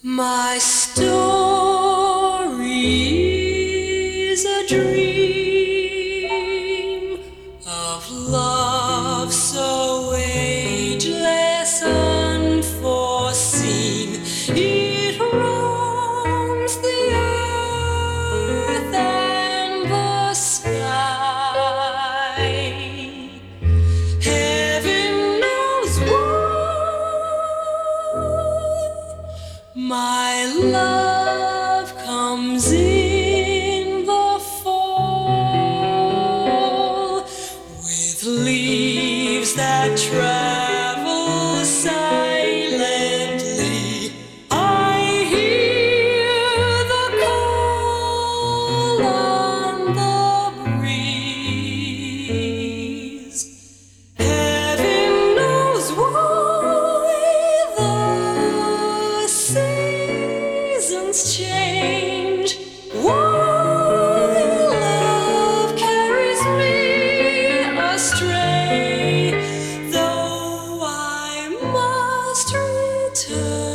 My story is a dream of love so ageless, unforeseen. It roams the earth and the sky. Heaven knows why my love comes in the fall with leaves that travel silently. I hear the call on the breeze. Heaven knows why the seasons change. Why love carries me astray, though I must return.